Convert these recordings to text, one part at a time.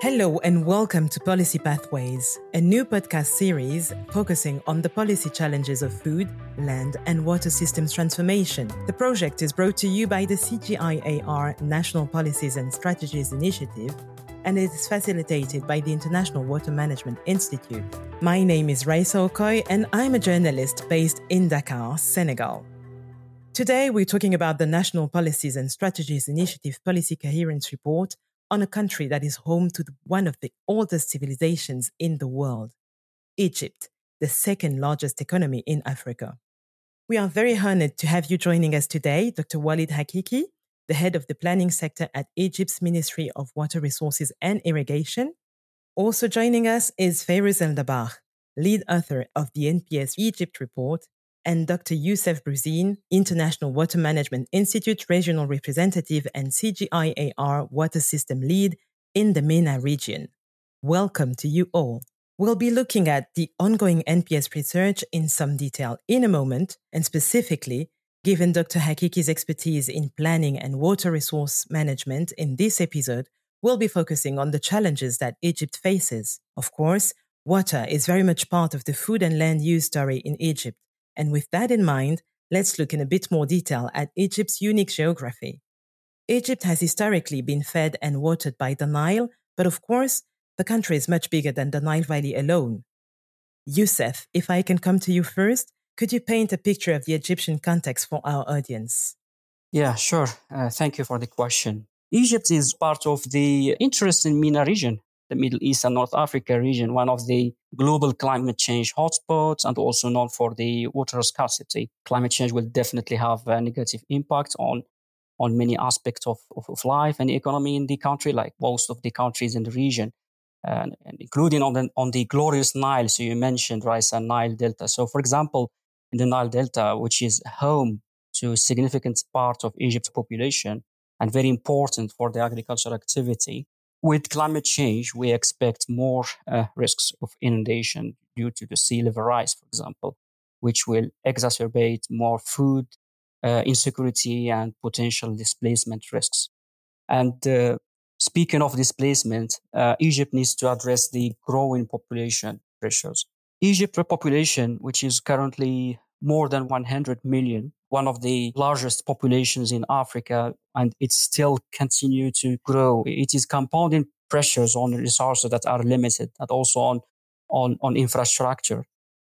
Hello and welcome to Policy Pathways, a new podcast series focusing on the policy challenges of food, land, and water systems transformation. The project is brought to you by the CGIAR National Policies and Strategies Initiative, and it is facilitated by the International Water Management Institute. My name is Raissa Okoye, and I'm a journalist based in Dakar, Senegal. Today, we're talking about the National Policies and Strategies Initiative Policy Coherence Report on a country that is home to one of the oldest civilizations in the world, Egypt, the second largest economy in Africa. We are very honored to have you joining us today, Dr. Walid Hakiki, the head of the planning sector at Egypt's Ministry of Water Resources and Irrigation. Also joining us is Fayrouz El-Dabbagh, lead author of the NPS Egypt report, and Dr. Youssef Brouzine, International Water Management Institute Regional Representative and CGIAR Water System Lead in the MENA region. Welcome to you all. We'll be looking at the ongoing NPS research in some detail in a moment, and specifically, given Dr. Hakiki's expertise in planning and water resource management in this episode, we'll be focusing on the challenges that Egypt faces. Of course, water is very much part of the food and land use story in Egypt. And with that in mind, let's look in a bit more detail at Egypt's unique geography. Egypt has historically been fed and watered by the Nile, but of course, the country is much bigger than the Nile Valley alone. Youssef, if I can come to you first, could you paint a picture of the Egyptian context for our audience? Yeah, sure. Thank you for the question. Egypt is part of the interesting MENA region, the Middle East and North Africa region, one of the global climate change hotspots and also known for the water scarcity. Climate change will definitely have a negative impact on many aspects of life and economy in the country, like most of the countries in the region, and including on the glorious Nile. So you mentioned Raissa and Nile Delta. So for example, in the Nile Delta, which is home to a significant part of Egypt's population and very important for the agricultural activity, with climate change, we expect more risks of inundation due to the sea level rise, for example, which will exacerbate more food insecurity and potential displacement risks. And speaking of displacement, Egypt needs to address the growing population pressures. Egypt's population, which is currently more than 100 million, one of the largest populations in Africa, and it still continues to grow. It is compounding pressures on resources that are limited and also on infrastructure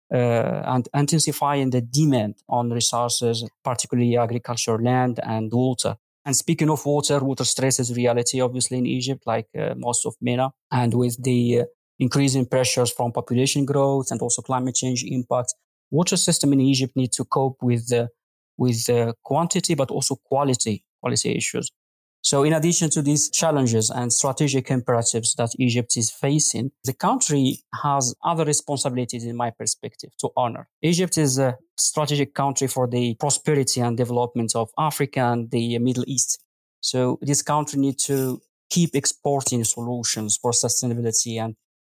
and intensifying the demand on resources, particularly agricultural land and water. And speaking of water stress is reality, obviously, in Egypt, like most of MENA. And with the increasing pressures from population growth and also climate change impacts, water system in Egypt need to cope with quantity, but also quality issues. So in addition to these challenges and strategic imperatives that Egypt is facing, the country has other responsibilities, in my perspective, to honor. Egypt is a strategic country for the prosperity and development of Africa and the Middle East. So this country needs to keep exporting solutions for sustainability and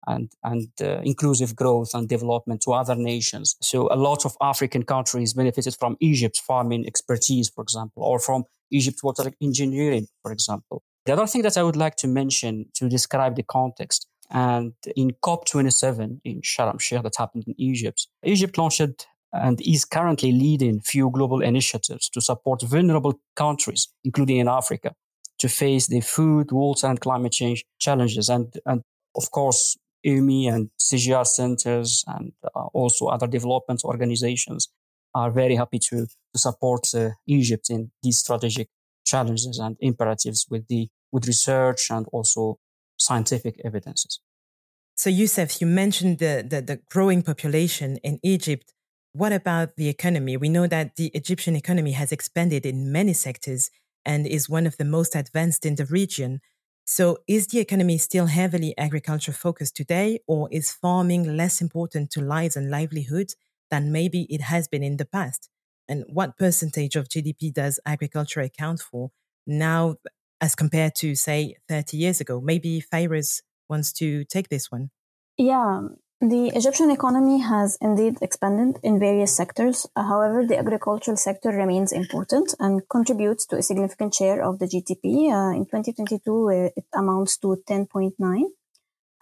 inclusive growth and development to other nations. So a lot of African countries benefited from Egypt's farming expertise, for example, or from Egypt's water engineering, for example. The other thing that I would like to mention to describe the context, and in COP27 in Sharm el-Sheikh that happened in Egypt, Egypt launched and is currently leading few global initiatives to support vulnerable countries, including in Africa, to face the food, water, and climate change challenges. And of course, UMI and CGR centers and also other development organizations are very happy to support Egypt in these strategic challenges and imperatives with research and also scientific evidences. So Youssef, you mentioned the growing population in Egypt. What about the economy? We know that the Egyptian economy has expanded in many sectors and is one of the most advanced in the region. So is the economy still heavily agriculture focused today, or is farming less important to lives and livelihoods than maybe it has been in the past? And what percentage of GDP does agriculture account for now as compared to, say, 30 years ago? Maybe Fayrouz wants to take this one. Yeah, the Egyptian economy has indeed expanded in various sectors. However, the agricultural sector remains important and contributes to a significant share of the GDP. In 2022, it amounts to 10.9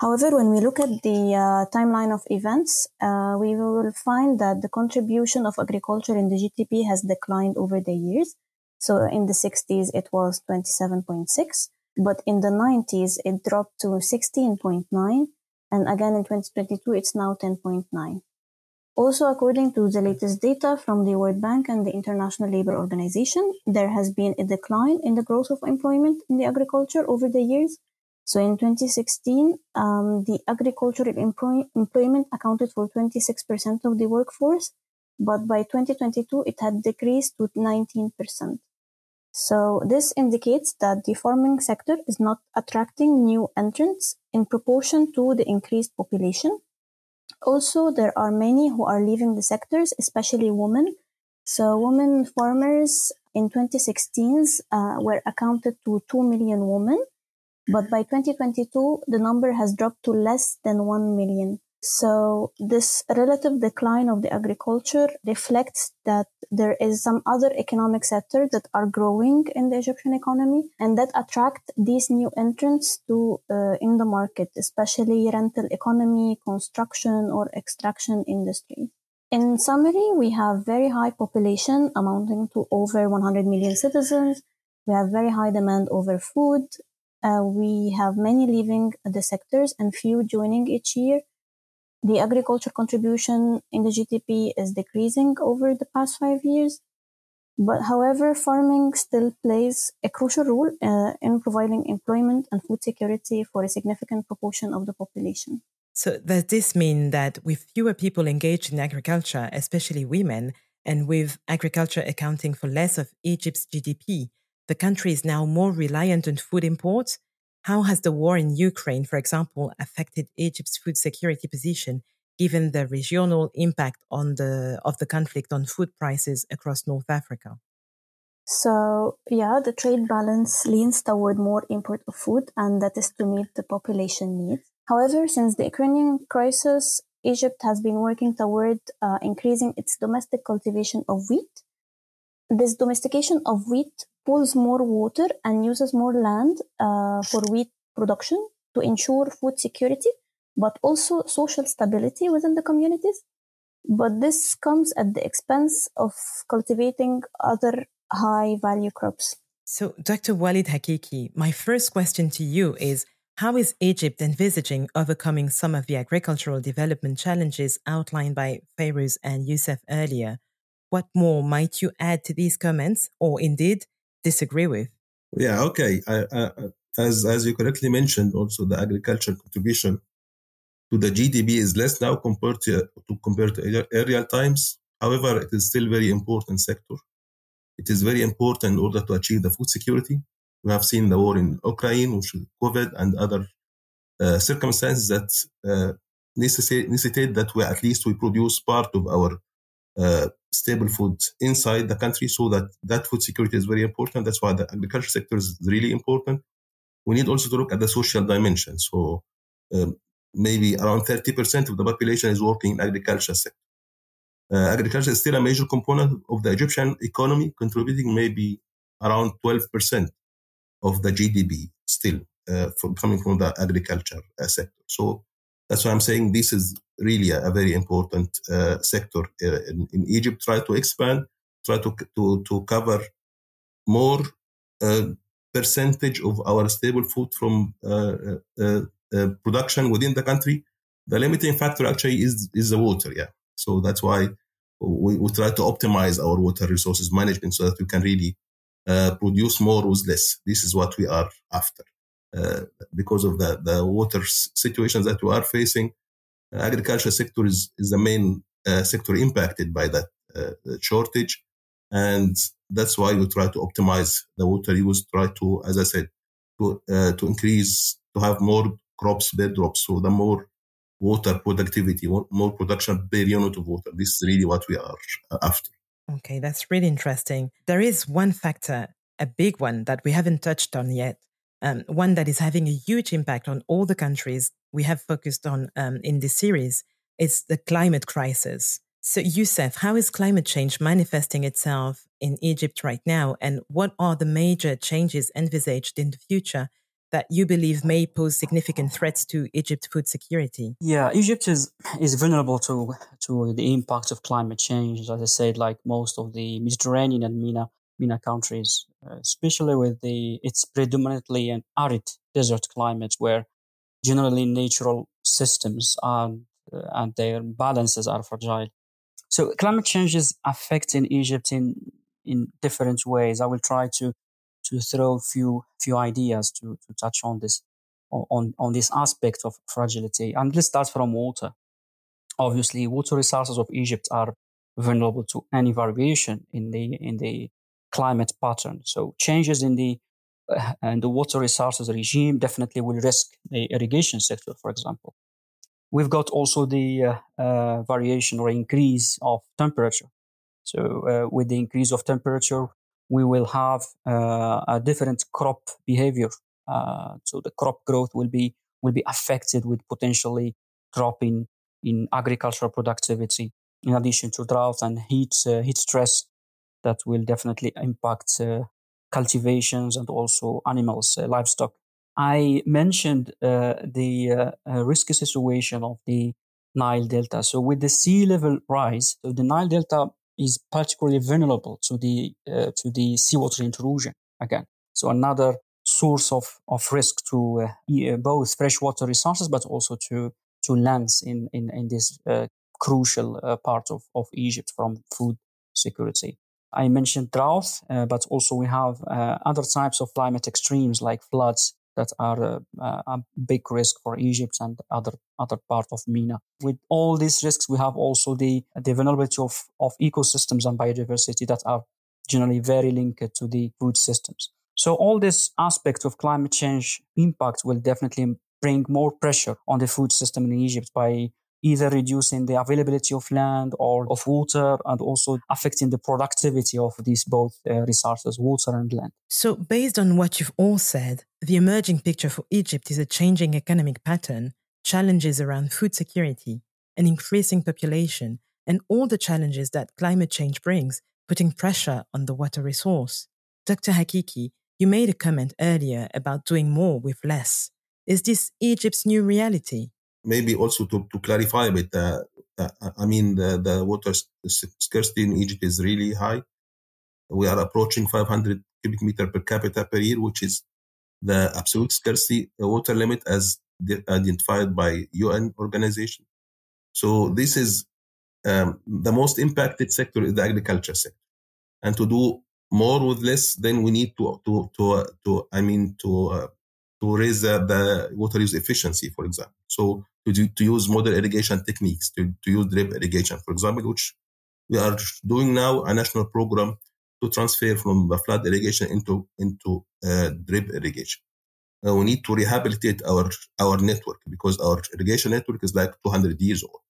However, when we look at the timeline of events, we will find that the contribution of agriculture in the GDP has declined over the years. So in the 60s, it was 27.6, but in the 90s, it dropped to 16.9. And again, in 2022, it's now 10.9. Also, according to the latest data from the World Bank and the International Labour Organization, there has been a decline in the growth of employment in the agriculture over the years. So in 2016, the agricultural employment accounted for 26% of the workforce, but by 2022, it had decreased to 19%. So this indicates that the farming sector is not attracting new entrants in proportion to the increased population. Also, there are many who are leaving the sectors, especially women. So women farmers in 2016 were accounted to 2 million women. But by 2022, the number has dropped to less than 1 million. So this relative decline of the agriculture reflects that there is some other economic sectors that are growing in the Egyptian economy and that attract these new entrants to in the market, especially rental economy, construction, or extraction industry. In summary, we have very high population amounting to over 100 million citizens. We have very high demand over food. We have many leaving the sectors and few joining each year. The agriculture contribution in the GDP is decreasing over the past 5 years. But however, farming still plays a crucial role in providing employment and food security for a significant proportion of the population. So does this mean that with fewer people engaged in agriculture, especially women, and with agriculture accounting for less of Egypt's GDP, the country is now more reliant on food imports? How has the war in Ukraine, for example, affected Egypt's food security position, given the regional impact of the conflict on food prices across North Africa? So, the trade balance leans toward more import of food, and that is to meet the population needs. However, since the Ukrainian crisis, Egypt has been working toward increasing its domestic cultivation of wheat. This domestication of wheat pulls more water and uses more land for wheat production to ensure food security, but also social stability within the communities. But this comes at the expense of cultivating other high-value crops. So, Dr. Walid Hakiki, my first question to you is, how is Egypt envisaging overcoming some of the agricultural development challenges outlined by Fayrouz and Youssef earlier? What more might you add to these comments, or indeed disagree with? Yeah, okay. As you correctly mentioned, also the agriculture contribution to the GDP is less now compared to earlier times. However, it is still very important sector. It is very important in order to achieve the food security. We have seen the war in Ukraine, which is COVID, and other circumstances that necessitate that we produce part of our stable food inside the country, so that food security is very important. That's why the agriculture sector is really important. We need also to look at the social dimension. So maybe around 30% of the population is working in agriculture sector. Agriculture is still a major component of the Egyptian economy, contributing maybe around 12% of the GDP still coming from the agriculture sector. So that's why I'm saying this is really a very important sector in Egypt. Try to expand, try to cover more percentage of our stable food from production within the country. The limiting factor actually is the water. Yeah. So that's why we try to optimize our water resources management so that we can really produce more with less. This is what we are after. Because of the water situations that we are facing, agriculture sector is the main sector impacted by that shortage. And that's why we try to optimize the water use, try to, as I said, to increase, to have more crops, bed drops, so the more water productivity, more production per unit of water. This is really what we are after. Okay, that's really interesting. There is one factor, a big one that we haven't touched on yet, one that is having a huge impact on all the countries we have focused on in this series. It's the climate crisis. So, Youssef, how is climate change manifesting itself in Egypt right now? And what are the major changes envisaged in the future that you believe may pose significant threats to Egypt's food security? Yeah, Egypt is vulnerable to the impact of climate change, as I said, like most of the Mediterranean and MENA countries, especially with it's predominantly an arid desert climate where generally natural systems and their balances are fragile. So climate change is affecting Egypt in different ways. I will try to throw few ideas to touch on this aspect of fragility. And let's start from water. Obviously, water resources of Egypt are vulnerable to any variation in the climate pattern. So changes in the water resources regime definitely will risk the irrigation sector, for example. We've got also the variation or increase of temperature. So with the increase of temperature, we will have a different crop behavior. So the crop growth will be affected with potentially drop in agricultural productivity, in addition to drought and heat stress that will definitely impact cultivations and also animals, livestock. I mentioned the risky situation of the Nile Delta. So with the sea level rise, so the Nile Delta is particularly vulnerable to the seawater intrusion again. So another source of risk to both freshwater resources, but also to lands in this crucial part of Egypt from food security. I mentioned drought, but also we have other types of climate extremes like floods that are a big risk for Egypt and other part of MENA. With all these risks, we have also the vulnerability of ecosystems and biodiversity that are generally very linked to the food systems. So all this aspect of climate change impact will definitely bring more pressure on the food system in Egypt by either reducing the availability of land or of water, and also affecting the productivity of these both resources, water and land. So based on what you've all said, the emerging picture for Egypt is a changing economic pattern, challenges around food security, an increasing population, and all the challenges that climate change brings, putting pressure on the water resource. Dr. Hakiki, you made a comment earlier about doing more with less. Is this Egypt's new reality? Maybe also to clarify a bit, the water scarcity in Egypt is really high. We are approaching 500 cubic meter per capita per year, which is the absolute scarcity water limit as identified by UN organization. So this is the most impacted sector is the agriculture sector. And to do more with less, then we need to raise the water use efficiency, for example. So to use modern irrigation techniques, to use drip irrigation, for example, which we are doing now, a national program to transfer from the flood irrigation into drip irrigation. We need to rehabilitate our network because our irrigation network is like 200 years old.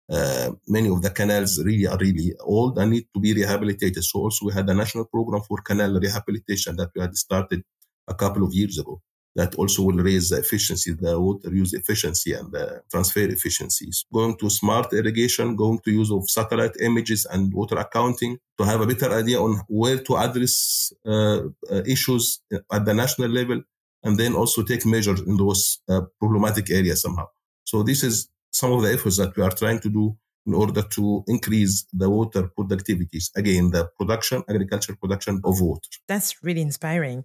Many of the canals are really old and need to be rehabilitated. So also we had a national program for canal rehabilitation that we had started a couple of years ago. That also will raise the efficiency, the water use efficiency and the transfer efficiencies. Going to smart irrigation, going to use of satellite images and water accounting to have a better idea on where to address issues at the national level, and then also take measures in those problematic areas somehow. So this is some of the efforts that we are trying to do in order to increase the water productivities. Again, the agricultural production of water. That's really inspiring.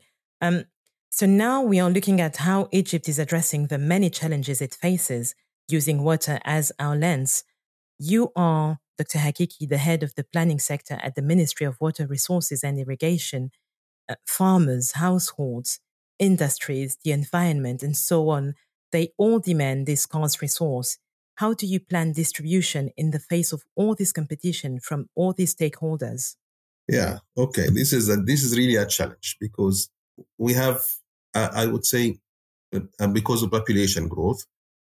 So now we are looking at how Egypt is addressing the many challenges it faces using water as our lens. You are, Dr. Hakiki, the head of the planning sector at the Ministry of Water Resources and Irrigation. Farmers, households, industries, the environment, and so on, they all demand this scarce resource. How do you plan distribution in the face of all this competition from all these stakeholders? Yeah, okay. This is really a challenge because we have, I would say, because of population growth,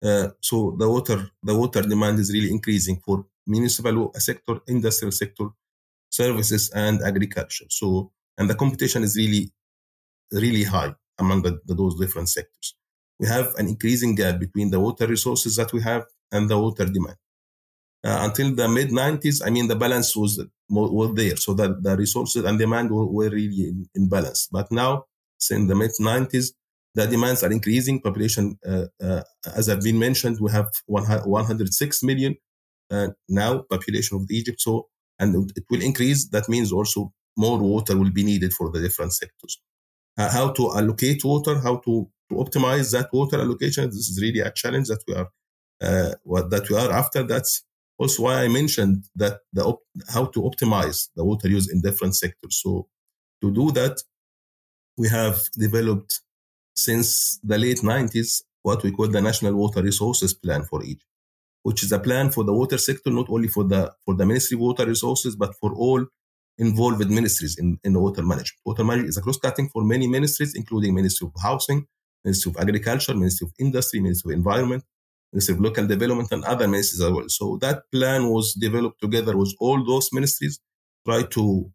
so the water demand is really increasing for municipal sector, industrial sector, services, and agriculture. So, and the competition is really, really high among those different sectors. We have an increasing gap between the water resources that we have and the water demand. Until the mid-90s, the balance was there, so that the resources and demand were really in balance. But now, since the mid-90s, The demands are increasing. Population, as I've been mentioned, we have 106 million now population of Egypt. So, and it will increase. That means also more water will be needed for the different sectors. How to allocate water, how to optimize that water allocation. This is really a challenge that we are after. That's also why I mentioned that how to optimize the water use in different sectors. So to do that, we have developed since the late 90s what we call the National Water Resources Plan for Egypt, which is a plan for the water sector, not only for the Ministry of Water Resources, but for all involved ministries in the water management. Water management is a cross-cutting for many ministries, including Ministry of Housing, Ministry of Agriculture, Ministry of Industry, Ministry of Environment, Ministry of Local Development, and other ministries as well. So that plan was developed together with all those ministries, try to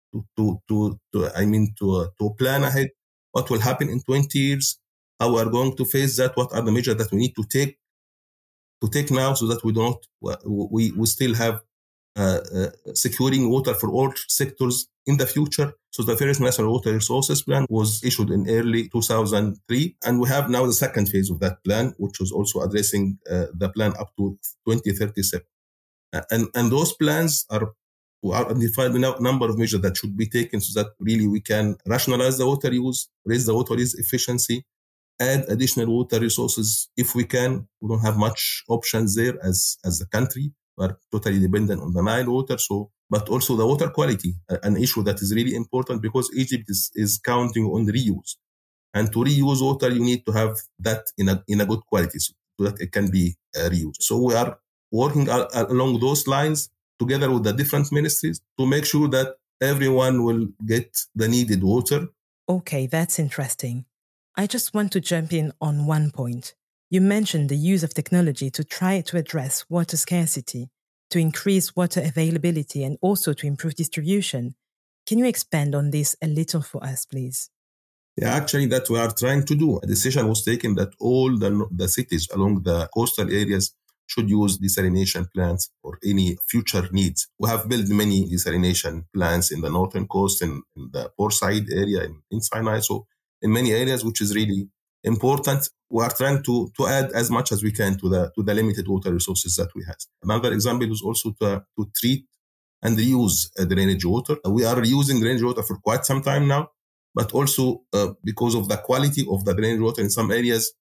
plan ahead what will happen in 20 years, how we are going to face that, what are the measures that we need to take now so that we still have securing water for all sectors in the future. So the first National Water Resources Plan was issued in early 2003, and we have now the second phase of that plan, which was also addressing the plan up to 2037. And those plans are identified a number of measures that should be taken so that really we can rationalize the water use, raise the water use efficiency, add additional water resources if we can. We don't have much options there as a country. We're totally dependent on the Nile water. So, but also the water quality, an issue that is really important because Egypt is counting on reuse. And to reuse water, you need to have that in a good quality so that it can be reused. So we are working along those lines together with the different ministries to make sure that everyone will get the needed water. Okay, that's interesting. I just want to jump in on one point. You mentioned the use of technology to try to address water scarcity, to increase water availability, and also to improve distribution. Can you expand on this a little for us, please? Yeah, actually, that we are trying to do. A decision was taken that all the cities along the coastal areas should use desalination plants for any future needs. We have built many desalination plants in the northern coast and in the Port-Said area in Sinai. So in many areas, which is really important, we are trying to add as much as we can to the limited water resources that we have. Another example is also to treat and reuse drainage water. We are using drainage water for quite some time now, but also because of the quality of the drainage water in some areas,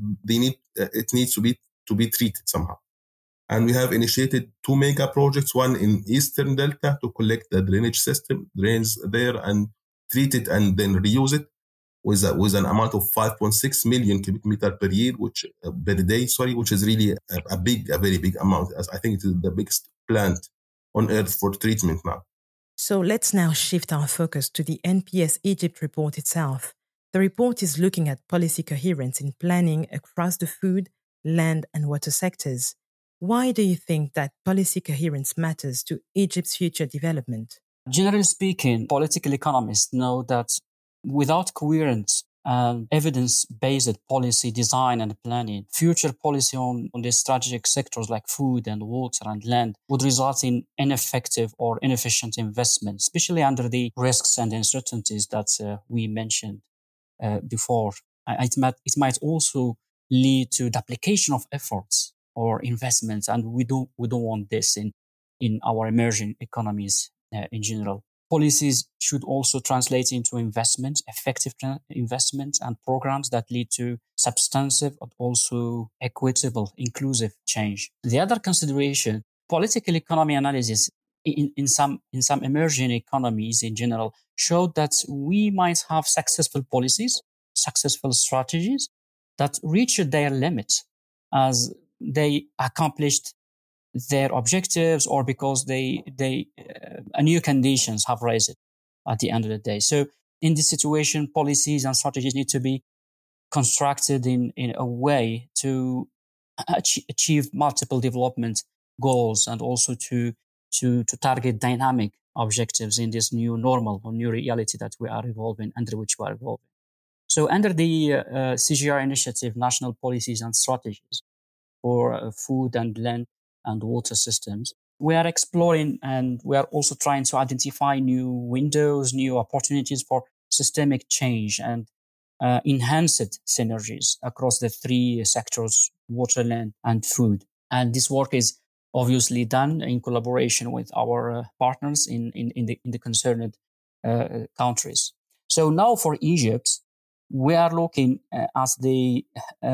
it needs to be treated somehow. And we have initiated 2 mega projects, one in Eastern Delta to collect the drainage system, drains there and treat it and then reuse it with an amount of 5.6 million cubic meter per day, which is really a very big amount. As I think it is the biggest plant on earth for treatment now. So let's now shift our focus to the NPS Egypt report itself. The report is looking at policy coherence in planning across the food, land, and water sectors. Why do you think that policy coherence matters to Egypt's future development? Generally speaking, political economists know that without coherent and evidence-based policy design and planning, future policy on the strategic sectors like food and water and land would result in ineffective or inefficient investment, especially under the risks and uncertainties that we mentioned before. It might also lead to duplication of efforts or investments, and we don't want this in our emerging economies in general. Policies should also translate into effective investments and programs that lead to substantive but also equitable, inclusive change. The other consideration, political economy analysis in some emerging economies in general showed that we might have successful policies, successful strategies that reached their limits as they accomplished their objectives or because new conditions have arisen at the end of the day. So in this situation, policies and strategies need to be constructed in a way to achieve multiple development goals and also to target dynamic objectives in this new normal or new reality that we are evolving, under which we are evolving. So under the CGR initiative, National Policies and Strategies for Food and Land and Water Systems, we are exploring and we are also trying to identify new windows, new opportunities for systemic change and enhanced synergies across the three sectors, water, land, and food. And this work is obviously done in collaboration with our partners in the concerned countries. So now for Egypt, we are looking at the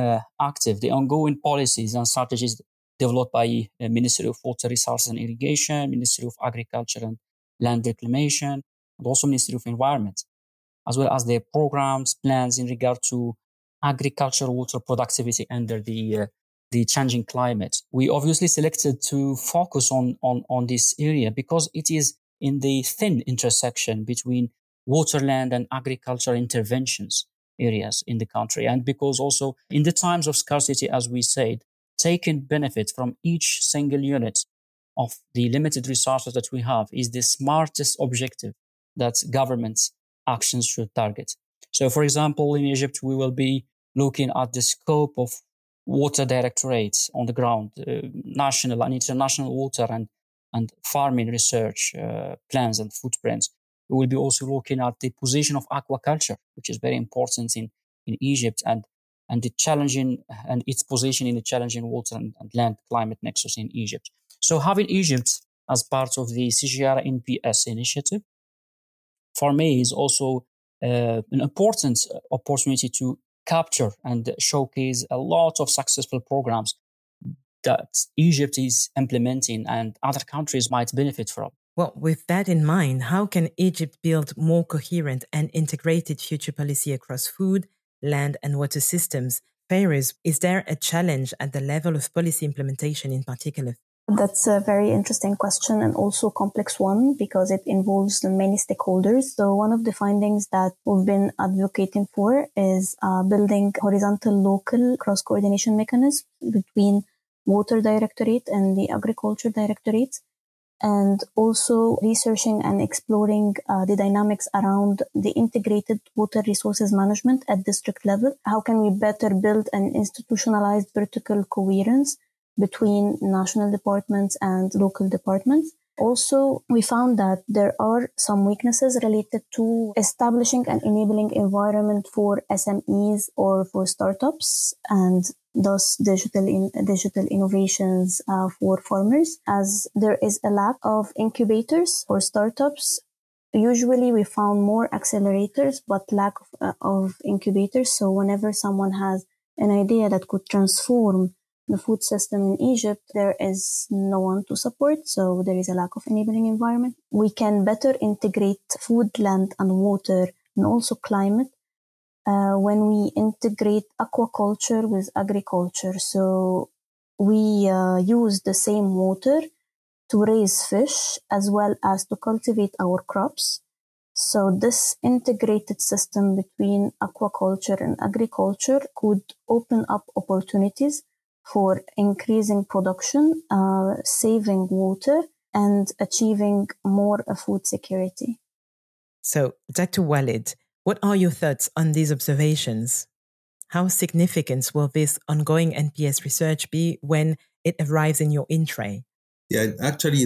ongoing policies and strategies developed by the Ministry of Water Resources and Irrigation, Ministry of Agriculture and Land Reclamation, and also Ministry of Environment, as well as their programs, plans in regard to agricultural water productivity under the changing climate. We obviously selected to focus on this area because it is in the thin intersection between water, land, and agricultural interventions areas in the country. And because also in the times of scarcity, as we said, taking benefit from each single unit of the limited resources that we have is the smartest objective that governments' actions should target. So, for example, in Egypt, we will be looking at the scope of water directorates on the ground, national and international water and farming research plans and footprints. We will be also looking at the position of aquaculture, which is very important in Egypt, and the challenging and its position in the challenging water and land climate nexus in Egypt. So having Egypt as part of the CGIAR NPS initiative, for me, is also an important opportunity to capture and showcase a lot of successful programs that Egypt is implementing and other countries might benefit from. Well, with that in mind, how can Egypt build more coherent and integrated future policy across food, land, and water systems? Fairouz, is there a challenge at the level of policy implementation in particular? That's a very interesting question and also complex one because it involves many stakeholders. So one of the findings that we've been advocating for is building horizontal local cross-coordination mechanisms between Water Directorate and the Agriculture Directorate, and also researching and exploring the dynamics around the integrated water resources management at district level. How can we better build an institutionalized vertical coherence between national departments and local departments? Also, we found that there are some weaknesses related to establishing an enabling environment for SMEs or for startups, and thus digital innovations for farmers, as there is a lack of incubators for startups. Usually we found more accelerators, but lack of incubators. So whenever someone has an idea that could transform the food system in Egypt, there is no one to support. So there is a lack of enabling environment. We can better integrate food, land, and water, and also climate when we integrate aquaculture with agriculture. So we use the same water to raise fish as well as to cultivate our crops. So this integrated system between aquaculture and agriculture could open up opportunities for increasing production, saving water, and achieving more food security. So, Dr. Walid, what are your thoughts on these observations? How significant will this ongoing NPS research be when it arrives in your in-tray? Yeah, actually,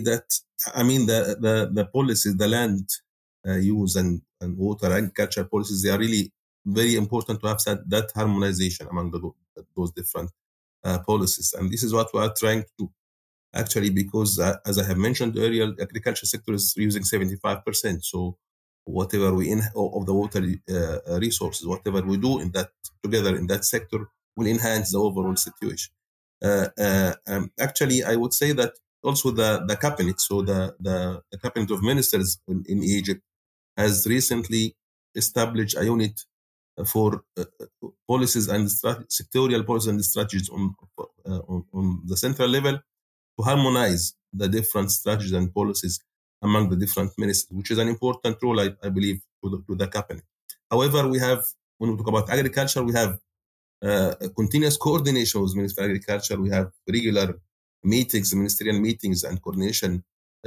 the policies, the land use and water and agriculture policies, they are really very important to have that harmonization among those different policies. And this is what we are trying to do, actually, because as I have mentioned earlier, the agriculture sector is using 75%. So whatever of the water resources, whatever we do in that together in that sector will enhance the overall situation. Actually, I would say that also the cabinet, so the cabinet of ministers in Egypt has recently established a unit for policies and sectorial policies and strategies on the central level to harmonize the different strategies and policies among the different ministries, which is an important role, I believe, to the cabinet. However, when we talk about agriculture, we have continuous coordination with Ministry of Agriculture. We have regular meetings, ministerial meetings, and coordination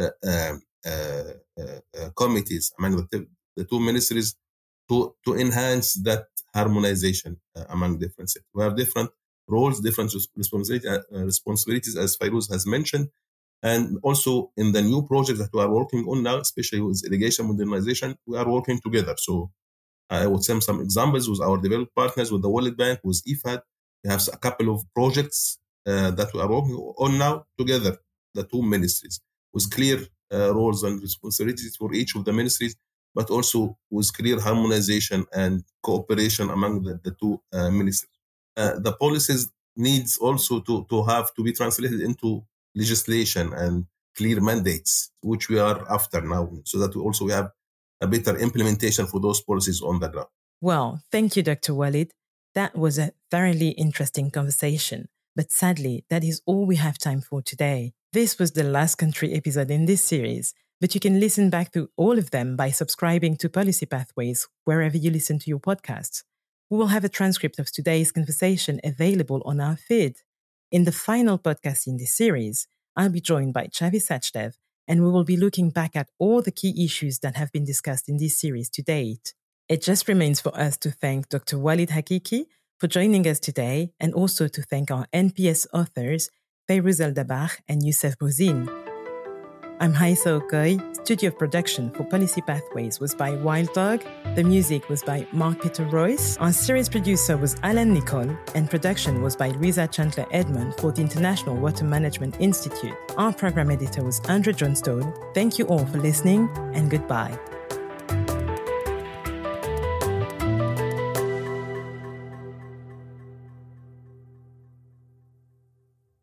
committees among the two ministries to enhance that harmonization among different sectors. We have different roles, different responsibilities, as Fairouz has mentioned. And also in the new projects that we are working on now, especially with irrigation modernization, we are working together. So I would say some examples with our developed partners, with the World Bank, with IFAD. We have a couple of projects that we are working on now together, the two ministries, with clear roles and responsibilities for each of the ministries, but also with clear harmonization and cooperation among the two ministries. The policies needs also to have to be translated into legislation and clear mandates, which we are after now, so that we have a better implementation for those policies on the ground. Well, thank you, Dr. Walid. That was a thoroughly interesting conversation, but sadly, that is all we have time for today. This was the last country episode in this series, but you can listen back to all of them by subscribing to Policy Pathways wherever you listen to your podcasts. We will have a transcript of today's conversation available on our feed. In the final podcast in this series, I'll be joined by Chavi Sachdev, and we will be looking back at all the key issues that have been discussed in this series to date. It just remains for us to thank Dr. Walid Hakiki for joining us today, and also to thank our NPS authors, Fayrouz Al-Dabbagh and Youssef Bouzine. I'm Haisa Okoy. Studio of production for Policy Pathways was by Wild Dog. The music was by Mark Peter Royce. Our series producer was Alan Nicole, and production was by Louisa Chandler Edmond for the International Water Management Institute. Our program editor was Andrew Johnstone. Thank you all for listening, and goodbye.